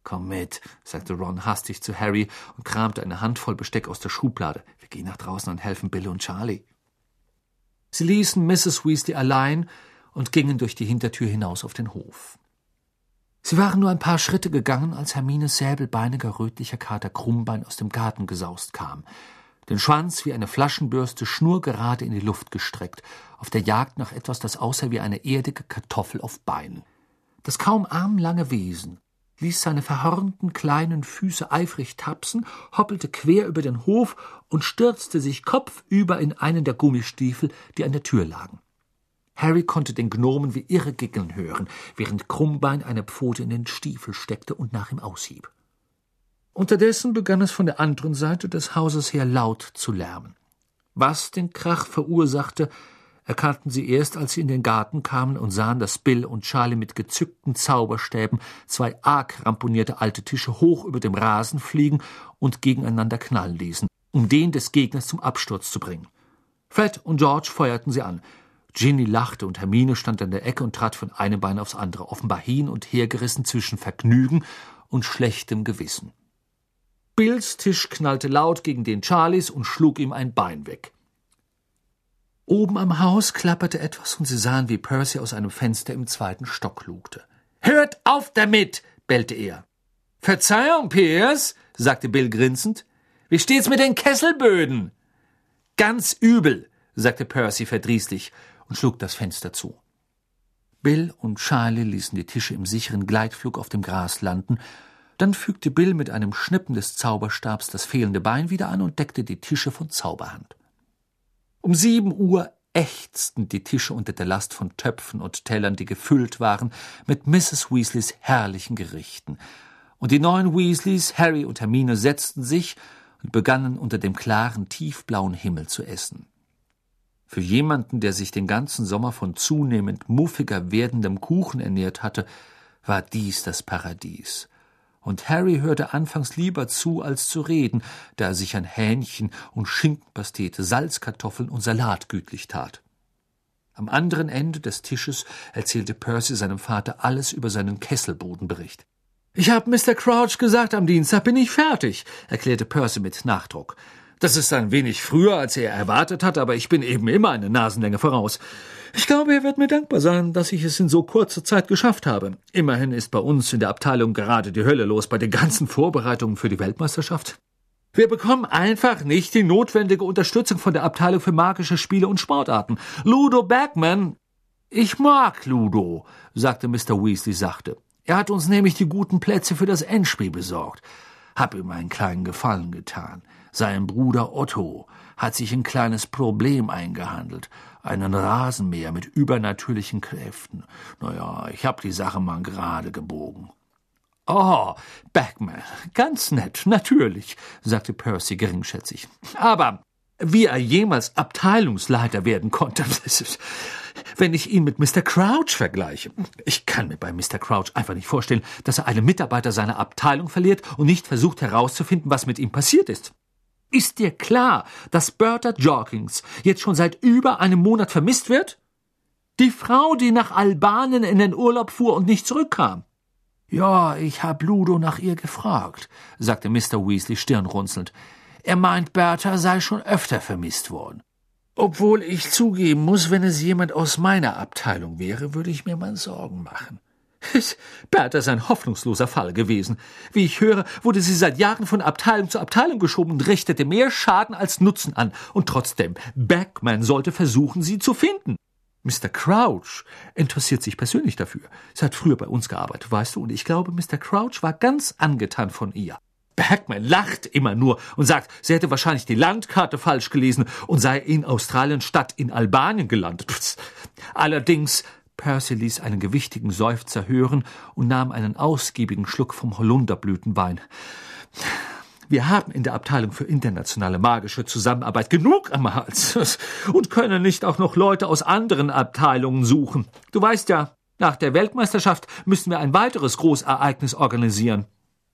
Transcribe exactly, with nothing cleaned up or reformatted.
»Komm mit«, sagte Ron hastig zu Harry und kramte eine Handvoll Besteck aus der Schublade. »Wir gehen nach draußen und helfen Bill und Charlie.« Sie ließen Misses Weasley allein und gingen durch die Hintertür hinaus auf den Hof. Sie waren nur ein paar Schritte gegangen, als Hermines säbelbeiniger, rötlicher Kater Krummbein aus dem Garten gesaust kam, den Schwanz wie eine Flaschenbürste schnurgerade in die Luft gestreckt, auf der Jagd nach etwas, das aussah wie eine erdige Kartoffel auf Beinen. Das kaum armlange Wesen ließ seine verhornten kleinen Füße eifrig tapsen, hoppelte quer über den Hof und stürzte sich kopfüber in einen der Gummistiefel, die an der Tür lagen. Harry konnte den Gnomen wie irre giggeln hören, während Krummbein eine Pfote in den Stiefel steckte und nach ihm aushieb. Unterdessen begann es von der anderen Seite des Hauses her laut zu lärmen. Was den Krach verursachte, erkannten sie erst, als sie in den Garten kamen und sahen, dass Bill und Charlie mit gezückten Zauberstäben zwei arg ramponierte alte Tische hoch über dem Rasen fliegen und gegeneinander knallen ließen, um den des Gegners zum Absturz zu bringen. Fred und George feuerten sie an. Ginny lachte und Hermine stand an der Ecke und trat von einem Bein aufs andere, offenbar hin und her gerissen zwischen Vergnügen und schlechtem Gewissen. Bills Tisch knallte laut gegen den Charlies und schlug ihm ein Bein weg. Oben am Haus klapperte etwas und sie sahen, wie Percy aus einem Fenster im zweiten Stock lugte. »Hört auf damit«, bellte er. »Verzeihung, Pierce«, sagte Bill grinsend. »Wie steht's mit den Kesselböden?« »Ganz übel«, sagte Percy verdrießlich und schlug das Fenster zu. Bill und Charlie ließen die Tische im sicheren Gleitflug auf dem Gras landen. Dann fügte Bill mit einem Schnippen des Zauberstabs das fehlende Bein wieder an und deckte die Tische von Zauberhand. Um sieben Uhr ächzten die Tische unter der Last von Töpfen und Tellern, die gefüllt waren mit Misses Weasleys herrlichen Gerichten. Und die neuen Weasleys, Harry und Hermine, setzten sich und begannen unter dem klaren, tiefblauen Himmel zu essen. Für jemanden, der sich den ganzen Sommer von zunehmend muffiger werdendem Kuchen ernährt hatte, war dies das Paradies. Und Harry hörte anfangs lieber zu, als zu reden, da er sich an Hähnchen und Schinkenpastete, Salzkartoffeln und Salat gütlich tat. Am anderen Ende des Tisches erzählte Percy seinem Vater alles über seinen Kesselbodenbericht. »Ich habe Mister Crouch gesagt, am Dienstag bin ich fertig«, erklärte Percy mit Nachdruck. »Das ist ein wenig früher, als er erwartet hat, aber ich bin eben immer eine Nasenlänge voraus. Ich glaube, er wird mir dankbar sein, dass ich es in so kurzer Zeit geschafft habe. Immerhin ist bei uns in der Abteilung gerade die Hölle los bei den ganzen Vorbereitungen für die Weltmeisterschaft. Wir bekommen einfach nicht die notwendige Unterstützung von der Abteilung für magische Spiele und Sportarten. Ludo Bagman...« »Ich mag Ludo«, sagte Mister Weasley sachte. »Er hat uns nämlich die guten Plätze für das Endspiel besorgt. Hab ihm einen kleinen Gefallen getan. Sein Bruder Otto hat sich ein kleines Problem eingehandelt. Einen Rasenmäher mit übernatürlichen Kräften. Naja, ich hab die Sache mal gerade gebogen.« »Oh, Bagman, ganz nett, natürlich«, sagte Percy geringschätzig. »Aber wie er jemals Abteilungsleiter werden konnte, wenn ich ihn mit Mister Crouch vergleiche. Ich kann mir bei Mister Crouch einfach nicht vorstellen, dass er einen Mitarbeiter seiner Abteilung verliert und nicht versucht herauszufinden, was mit ihm passiert ist. Ist dir klar, dass Bertha Jorkins jetzt schon seit über einem Monat vermisst wird? Die Frau, die nach Albanien in den Urlaub fuhr und nicht zurückkam.« »Ja, ich hab Ludo nach ihr gefragt«, sagte Mister Weasley stirnrunzelnd. »Er meint, Bertha sei schon öfter vermisst worden. Obwohl ich zugeben muss, wenn es jemand aus meiner Abteilung wäre, würde ich mir mal Sorgen machen. Bertha ist ein hoffnungsloser Fall gewesen. Wie ich höre, wurde sie seit Jahren von Abteilung zu Abteilung geschoben und richtete mehr Schaden als Nutzen an. Und trotzdem, Bagman sollte versuchen, sie zu finden. Mister Crouch interessiert sich persönlich dafür. Sie hat früher bei uns gearbeitet, weißt du, und ich glaube, Mister Crouch war ganz angetan von ihr. Bagman lacht immer nur und sagt, sie hätte wahrscheinlich die Landkarte falsch gelesen und sei in Australien statt in Albanien gelandet. Allerdings, Percy ließ einen gewichtigen Seufzer hören und nahm einen ausgiebigen Schluck vom Holunderblütenwein. Wir haben in der Abteilung für internationale magische Zusammenarbeit genug am Hals und können nicht auch noch Leute aus anderen Abteilungen suchen. Du weißt ja, nach der Weltmeisterschaft müssen wir ein weiteres Großereignis organisieren.